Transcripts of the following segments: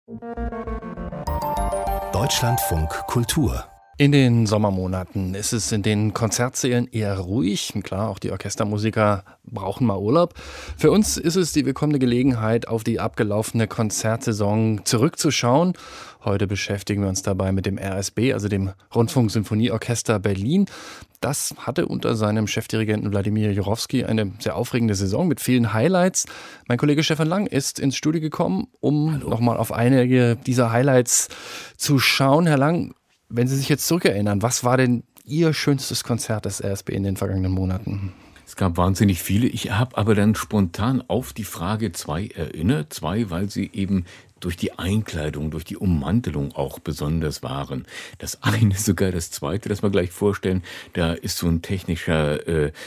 Deutschlandfunk Kultur. In den Sommermonaten ist es in den Konzertsälen eher ruhig. Klar, auch die Orchestermusiker brauchen mal Urlaub. Für uns ist es die willkommene Gelegenheit, auf die abgelaufene Konzertsaison zurückzuschauen. Heute beschäftigen wir uns dabei mit dem RSB, also dem Rundfunksymphonieorchester Berlin. Das hatte unter seinem Chefdirigenten Wladimir Jurowski eine sehr aufregende Saison mit vielen Highlights. Mein Kollege Stefan Lang ist ins Studio gekommen, um nochmal auf einige dieser Highlights zu schauen. Herr Lang, wenn Sie sich jetzt zurückerinnern, was war denn Ihr schönstes Konzert des RSB in den vergangenen Monaten? Es gab wahnsinnig viele. Ich habe aber dann spontan auf die Frage 2 erinnert. 2, weil sie eben durch die Einkleidung, durch die Ummantelung auch besonders waren. Das eine sogar, das zweite, das wir gleich vorstellen, da ist so ein technischer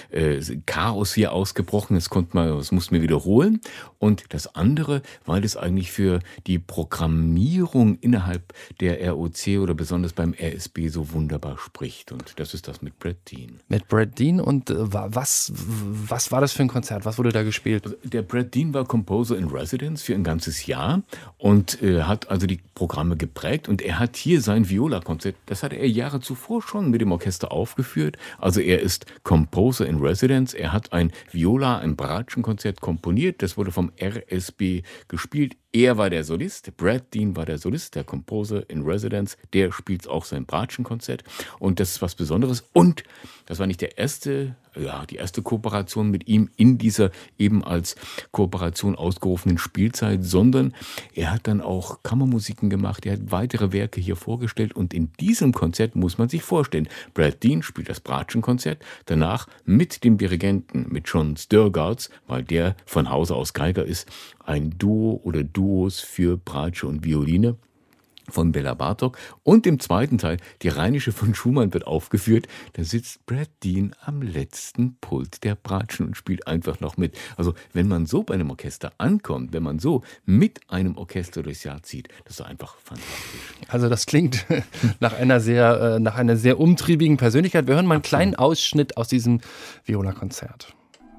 Chaos hier ausgebrochen. Das mussten wir wiederholen. Und das andere, weil es eigentlich für die Programmierung innerhalb der ROC oder besonders beim RSB so wunderbar spricht. Und das ist das mit Brad Dean. Mit Brad Dean, und was war das für ein Konzert? Was wurde da gespielt? Also der Brad Dean war Composer in Residence für ein ganzes Jahr und hat also die Programme geprägt. Und er hat hier sein Viola-Konzert, das hatte er Jahre zuvor schon mit dem Orchester aufgeführt. Also er ist Composer in Residence. Er hat ein Bratschenkonzert komponiert. Das wurde vom RSB gespielt. Er war der Solist, Brad Dean war der Solist, der Composer in Residence, der spielt auch sein Bratschenkonzert und das ist was Besonderes. Und das war nicht die erste Kooperation mit ihm in dieser eben als Kooperation ausgerufenen Spielzeit, sondern er hat dann auch Kammermusiken gemacht, er hat weitere Werke hier vorgestellt und in diesem Konzert muss man sich vorstellen, Brad Dean spielt das Bratschenkonzert, danach mit dem Dirigenten, mit John Sturgards, weil der von Hause aus Geiger ist, ein Duo oder Duos für Bratsche und Violine von Bela Bartok. Und im zweiten Teil, die Rheinische von Schumann wird aufgeführt. Da sitzt Brad Dean am letzten Pult der Bratschen und spielt einfach noch mit. Also wenn man so bei einem Orchester ankommt, wenn man so mit einem Orchester durchs Jahr zieht, das ist einfach fantastisch. Also das klingt nach einer sehr umtriebigen Persönlichkeit. Wir hören mal einen kleinen Ausschnitt aus diesem Viola-Konzert.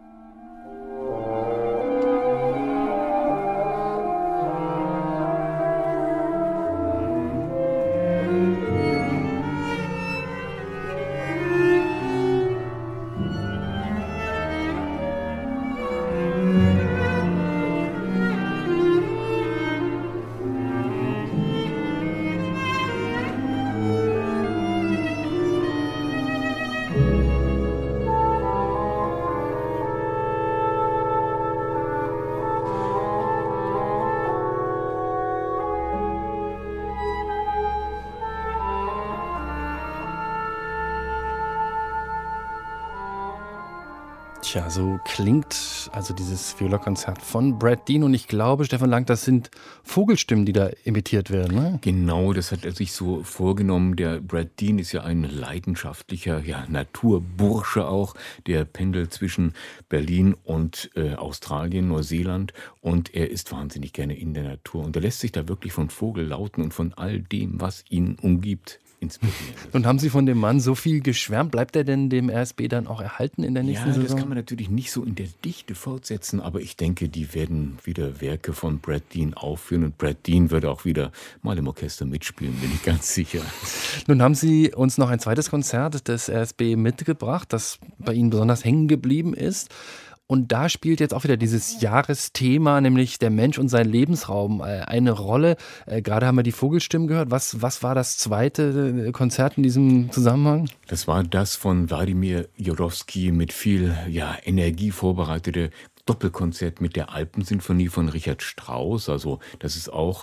Tja, so klingt also dieses Viola-Konzert von Brad Dean. Und ich glaube, Stefan Lang, das sind Vogelstimmen, die da imitiert werden, ne? Genau, das hat er sich so vorgenommen. Der Brad Dean ist ja ein leidenschaftlicher Naturbursche auch. Der pendelt zwischen Berlin und Australien, Neuseeland. Und er ist wahnsinnig gerne in der Natur. Und er lässt sich da wirklich von Vogellauten und von all dem, was ihn umgibt, inspirieren. Und haben Sie von dem Mann so viel geschwärmt? Bleibt er denn dem RSB dann auch erhalten in der nächsten Saison? Ja, das kann man natürlich nicht so in der Dichte fortsetzen, aber ich denke, die werden wieder Werke von Brad Dean aufführen und Brad Dean wird auch wieder mal im Orchester mitspielen, bin ich ganz sicher. Nun haben Sie uns noch ein zweites Konzert des RSB mitgebracht, das bei Ihnen besonders hängen geblieben ist. Und da spielt jetzt auch wieder dieses Jahresthema, nämlich der Mensch und sein Lebensraum, eine Rolle. Gerade haben wir die Vogelstimmen gehört. Was war das zweite Konzert in diesem Zusammenhang? Das war das von Wladimir Jurowski mit viel Energie vorbereitete Doppelkonzert mit der Alpensinfonie von Richard Strauss. Also das ist auch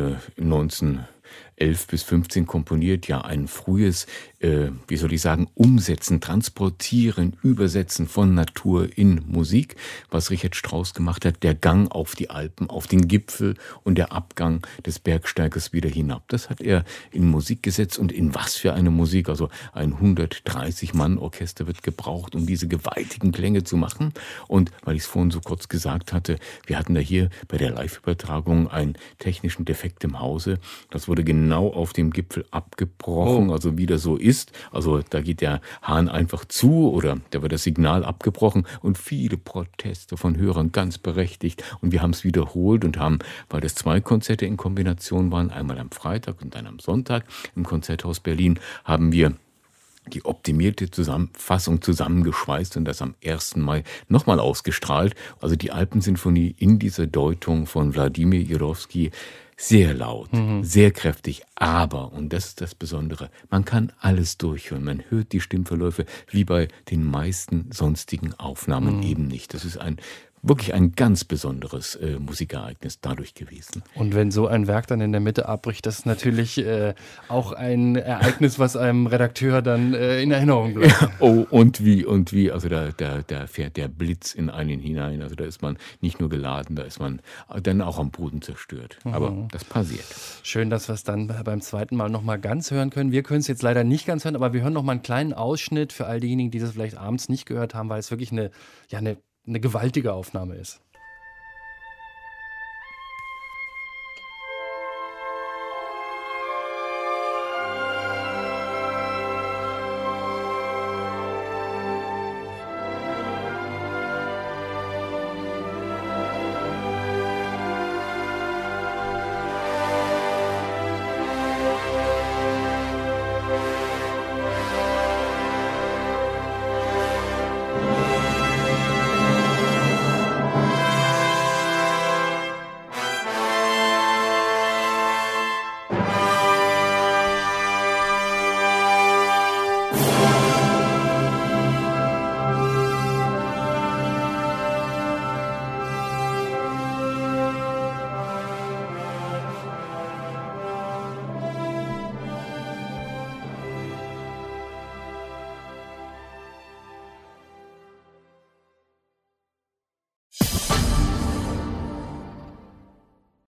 1911 bis 15 komponiert, ja ein frühes, Umsetzen, Transportieren, Übersetzen von Natur in Musik, was Richard Strauss gemacht hat, der Gang auf die Alpen, auf den Gipfel und der Abgang des Bergsteigers wieder hinab. Das hat er in Musik gesetzt und in was für eine Musik, also ein 130-Mann-Orchester wird gebraucht, um diese gewaltigen Klänge zu machen. Und weil ich es vorhin so kurz gesagt hatte, wir hatten da hier bei der Live-Übertragung einen technischen Defekt im Hause, das wurde wurde genau auf dem Gipfel abgebrochen, also wie das so ist. Also da geht der Hahn einfach zu oder da wird das Signal abgebrochen und viele Proteste von Hörern, ganz berechtigt. Und wir haben es wiederholt und haben, weil das 2 Konzerte in Kombination waren, einmal am Freitag und dann am Sonntag im Konzerthaus Berlin, haben wir die optimierte Fassung zusammengeschweißt und das am 1. Mai nochmal ausgestrahlt. Also die Alpensinfonie in dieser Deutung von Wladimir Jurowski sehr laut, sehr kräftig, aber, und das ist das Besondere, man kann alles durchhören. Man hört die Stimmverläufe wie bei den meisten sonstigen Aufnahmen eben nicht. Das ist wirklich ein ganz besonderes Musikereignis dadurch gewesen. Und wenn so ein Werk dann in der Mitte abbricht, das ist natürlich auch ein Ereignis, was einem Redakteur dann in Erinnerung bleibt. Oh, und wie, also da fährt der Blitz in einen hinein. Also da ist man nicht nur geladen, da ist man dann auch am Boden zerstört. Aber das passiert. Schön, dass wir es dann beim zweiten Mal nochmal ganz hören können. Wir können es jetzt leider nicht ganz hören, aber wir hören nochmal einen kleinen Ausschnitt für all diejenigen, die das vielleicht abends nicht gehört haben, weil es wirklich eine gewaltige Aufnahme ist.